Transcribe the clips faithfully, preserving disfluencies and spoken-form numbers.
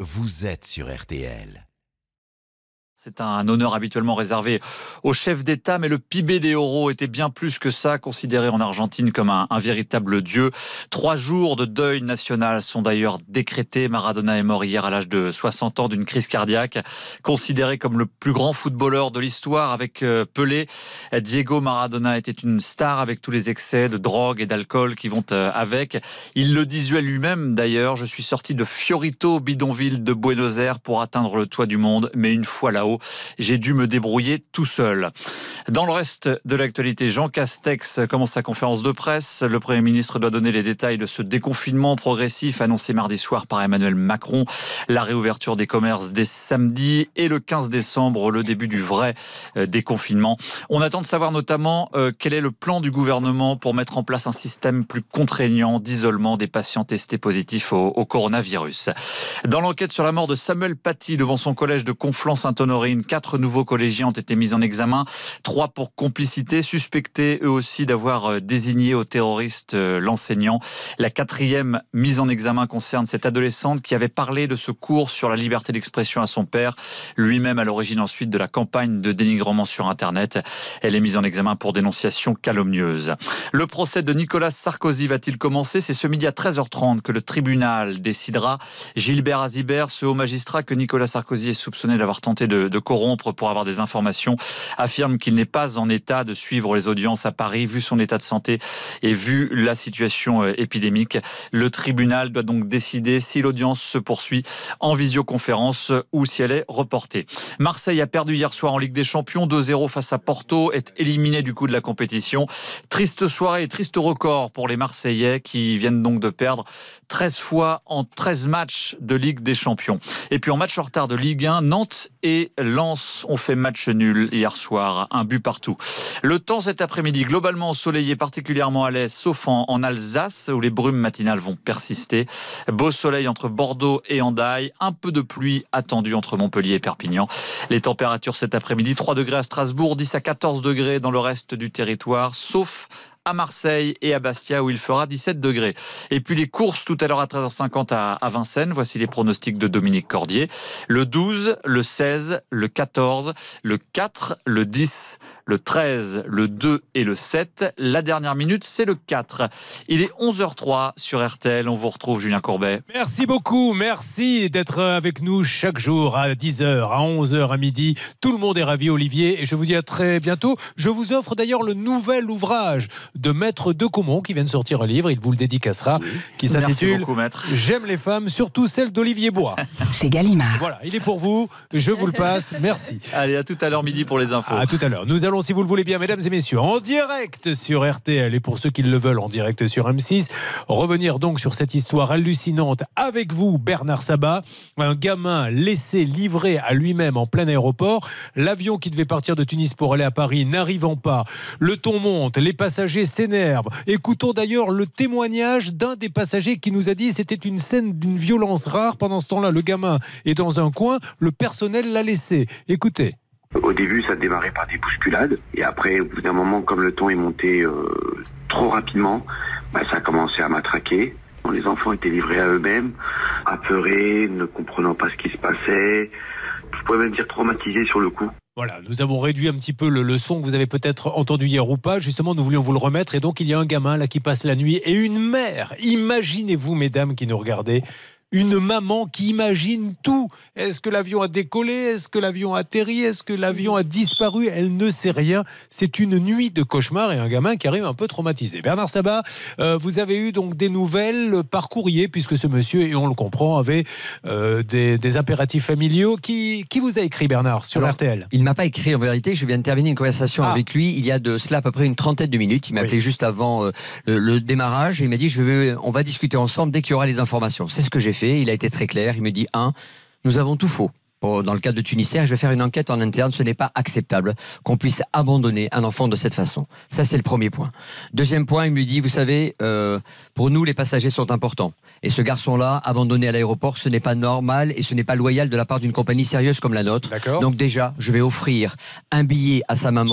vous êtes sur R T L. C'est un honneur habituellement réservé aux chefs d'État, mais le Pibé des Oro était bien plus que ça, considéré en Argentine comme un, un véritable dieu. Trois jours de deuil national sont d'ailleurs décrétés. Maradona est mort hier à l'âge de soixante ans d'une crise cardiaque. Considéré comme le plus grand footballeur de l'histoire avec Pelé, Diego Maradona était une star avec tous les excès de drogue et d'alcool qui vont avec. Il le disait lui-même d'ailleurs, je suis sorti de Fiorito, bidonville de Buenos Aires, pour atteindre le toit du monde, mais une fois là-haut, j'ai dû me débrouiller tout seul. Dans le reste de l'actualité, Jean Castex commence sa conférence de presse. Le Premier ministre doit donner les détails de ce déconfinement progressif annoncé mardi soir par Emmanuel Macron. La réouverture des commerces dès samedi et le quinze décembre, le début du vrai déconfinement. On attend de savoir notamment euh, quel est le plan du gouvernement pour mettre en place un système plus contraignant d'isolement des patients testés positifs au, au coronavirus. Dans l'enquête sur la mort de Samuel Paty devant son collège de Conflans-Sainte-Honorine, quatre nouveaux collégiens ont été mis en examen, trois pour complicité, suspectés eux aussi d'avoir désigné au terroriste l'enseignant. La quatrième mise en examen concerne cette adolescente qui avait parlé de ce cours sur la liberté d'expression à son père, lui-même à l'origine ensuite de la campagne de dénigrement sur Internet. Elle est mise en examen pour dénonciation calomnieuse. Le procès de Nicolas Sarkozy va-t-il commencer ? C'est ce midi à treize heures trente que le tribunal décidera. Gilbert Azibert, ce haut magistrat que Nicolas Sarkozy est soupçonné d'avoir tenté de, de corrompre pour avoir des informations, affirme qu'il n'est pas en état de suivre les audiences à Paris, vu son état de santé et vu la situation épidémique. Le tribunal doit donc décider si l'audience se poursuit en visioconférence ou si elle est reportée. Marseille a perdu hier soir en Ligue des Champions, deux zéro face à Porto, est éliminé du coup de la compétition. Triste soirée et triste record pour les Marseillais qui viennent donc de perdre treize fois en treize matchs de Ligue des Champions. Et puis en match en retard de Ligue un, Nantes et Lens ont fait match nul hier soir, un but partout. Le temps cet après-midi, globalement ensoleillé, particulièrement à l'est, sauf en, en Alsace, où les brumes matinales vont persister. Beau soleil entre Bordeaux et Hendaye, un peu de pluie attendue entre Montpellier et Perpignan. Les températures cet après-midi, trois degrés à Strasbourg, dix à quatorze degrés dans le reste du territoire, sauf à Marseille et à Bastia où il fera dix-sept degrés. Et puis les courses tout à l'heure à treize heures cinquante à, à Vincennes. Voici les pronostics de Dominique Cordier. Le douze, le seize, le quatorze, le quatre, le dix, le treize, le deux et le sept. La dernière minute, c'est le quatre. Il est onze heures trois sur R T L. On vous retrouve, Julien Courbet. Merci beaucoup. Merci d'être avec nous chaque jour à dix heures, à onze heures, à midi. Tout le monde est ravi, Olivier. Et je vous dis à très bientôt. Je vous offre d'ailleurs le nouvel ouvrage de Maître Decomont qui vient de sortir un livre, il vous le dédicacera, oui. Qui s'intitule beaucoup, J'aime les femmes, surtout celles d'Olivier Bois. Chez Gallimard. Voilà, il est pour vous, je vous le passe, merci. Allez, à tout à l'heure midi pour les infos. À tout à l'heure. Nous allons, si vous le voulez bien, mesdames et messieurs, en direct sur R T L et pour ceux qui le veulent, en direct sur M six, revenir donc sur cette histoire hallucinante avec vous, Bernard Sabat, un gamin laissé livrer à lui-même en plein aéroport, l'avion qui devait partir de Tunis pour aller à Paris n'arrivant pas, le ton monte, les passagers s'énerve. Écoutons d'ailleurs le témoignage d'un des passagers qui nous a dit que c'était une scène d'une violence rare. Pendant ce temps-là, le gamin est dans un coin, le personnel l'a laissé. Écoutez. Au début, ça démarrait par des bousculades. Et après, au bout d'un moment, comme le ton est monté euh, trop rapidement, bah, ça a commencé à matraquer. Les enfants étaient livrés à eux-mêmes, apeurés, ne comprenant pas ce qui se passait. Je pourrais même dire traumatisés sur le coup. Voilà, nous avons réduit un petit peu le, le son que vous avez peut-être entendu hier ou pas. Justement, nous voulions vous le remettre. Et donc, il y a un gamin là qui passe la nuit et une mère. Imaginez-vous, mesdames qui nous regardez, une maman qui imagine tout. Est-ce que l'avion a décollé ? Est-ce que l'avion a atterri ? Est-ce que l'avion a disparu ? Elle ne sait rien. C'est une nuit de cauchemar et un gamin qui arrive un peu traumatisé. Bernard Sabat, euh, vous avez eu donc des nouvelles par courrier, puisque ce monsieur, et on le comprend, avait euh, des, des impératifs familiaux. Qui, qui vous a écrit, Bernard, sur Alors, R T L ? Il ne m'a pas écrit, en vérité. Je viens de terminer une conversation ah. avec lui il y a de cela à peu près une trentaine de minutes. Il m'a oui. appelé juste avant euh, le, le démarrage et il m'a dit je vais, on va discuter ensemble dès qu'il y aura les informations. C'est ce que j'ai fait. Il a été très clair. Il me dit un, nous avons tout faux. Dans le cas de Tunisair, je vais faire une enquête en interne. Ce n'est pas acceptable qu'on puisse abandonner un enfant de cette façon. Ça, c'est le premier point. Deuxième point, il me dit, vous savez, euh, pour nous, les passagers sont importants. Et ce garçon-là, abandonné à l'aéroport, ce n'est pas normal et ce n'est pas loyal de la part d'une compagnie sérieuse comme la nôtre. D'accord. Donc déjà, je vais offrir un billet à sa maman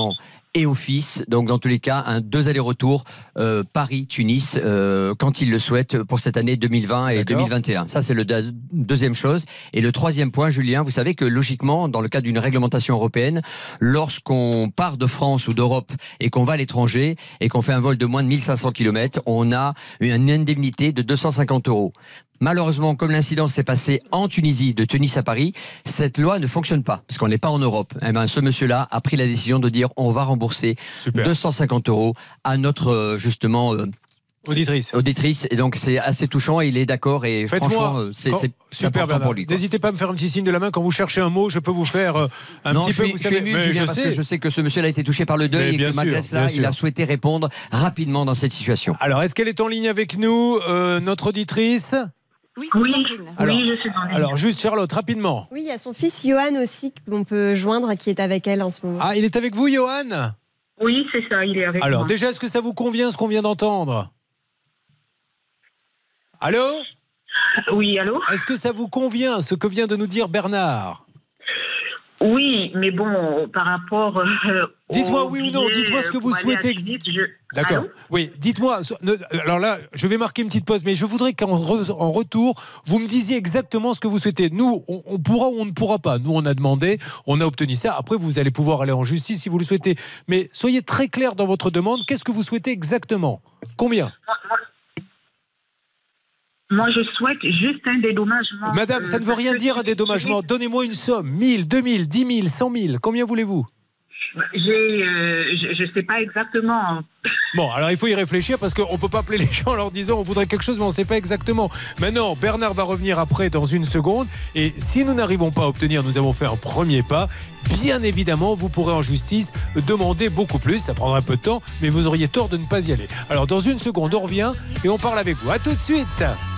et au fils. Donc dans tous les cas, un deux allers-retours euh, Paris-Tunis euh, quand il le souhaite pour cette année deux mille vingt et D'accord. deux mille vingt et un. Ça c'est le de- deuxième chose. Et le troisième point, Julien, vous savez que logiquement, dans le cadre d'une réglementation européenne, lorsqu'on part de France ou d'Europe et qu'on va à l'étranger et qu'on fait un vol de moins de mille cinq cents kilomètres, on a une indemnité de deux cent cinquante euros. Malheureusement, comme l'incident s'est passé en Tunisie, de Tunis à Paris, cette loi ne fonctionne pas, parce qu'on n'est pas en Europe. Eh ben, ce monsieur-là a pris la décision de dire on va rembourser Super. deux cent cinquante euros à notre, euh, justement, euh, Auditrice. auditrice. Et donc, c'est assez touchant et il est d'accord. Et franchement, Faites-moi. euh, c'est quand- c'est Super important Bernard. pour lui, quoi. N'hésitez pas à me faire un petit signe de la main quand vous cherchez un mot. Je peux vous faire euh, un non, petit je peu. suis, Vous je savez, suis ému, mais Julien, je parce sais. que je sais que ce monsieur-là a été touché par le Mais deuil et bien que malgré sûr, cela, bien il a sûr. souhaité répondre rapidement dans cette situation. Alors, est-ce qu'elle est en ligne avec nous, euh, notre auditrice? Oui, c'est Oui, Sandrine. Alors- oui, je suis dans les... Alors, juste Charlotte, rapidement. Oui, il y a son fils Johan aussi qu'on peut joindre, qui est avec elle en ce moment. Ah, il est avec vous, Johan? Oui, c'est ça, il est avec Alors, moi. déjà, est-ce que ça vous convient ce qu'on vient d'entendre? Allô? Oui, allô? Est-ce que ça vous convient ce que vient de nous dire Bernard? Oui, mais bon, par rapport... euh, Dites-moi au oui ou non, billet, dites-moi ce que pour vous aller souhaitez à ex- Tunis, je- D'accord. Allô? Oui, dites-moi. so- ne- Alors là, je vais marquer une petite pause, mais je voudrais qu'en re- en retour, vous me disiez exactement ce que vous souhaitez. Nous, on, on pourra ou on ne pourra pas. Nous, on a demandé, on a obtenu ça. Après, vous allez pouvoir aller en justice si vous le souhaitez. Mais soyez très clair dans votre demande. Qu'est-ce que vous souhaitez exactement? Combien? Moi, je souhaite juste un dédommagement. Madame, ça ne veut euh, rien parce dire que un dédommagement. Donnez-moi une somme. mille, deux mille, dix mille, cent mille. Combien voulez-vous? J'ai, euh, je ne sais pas exactement. Bon, alors il faut y réfléchir parce qu'on ne peut pas appeler les gens en leur disant on voudrait quelque chose mais on ne sait pas exactement. Maintenant, Bernard va revenir après dans une seconde et si nous n'arrivons pas à obtenir, nous avons fait un premier pas. Bien évidemment, vous pourrez en justice demander beaucoup plus. Ça prendra un peu de temps, mais vous auriez tort de ne pas y aller. Alors dans une seconde, on revient et on parle avec vous. À tout de suite.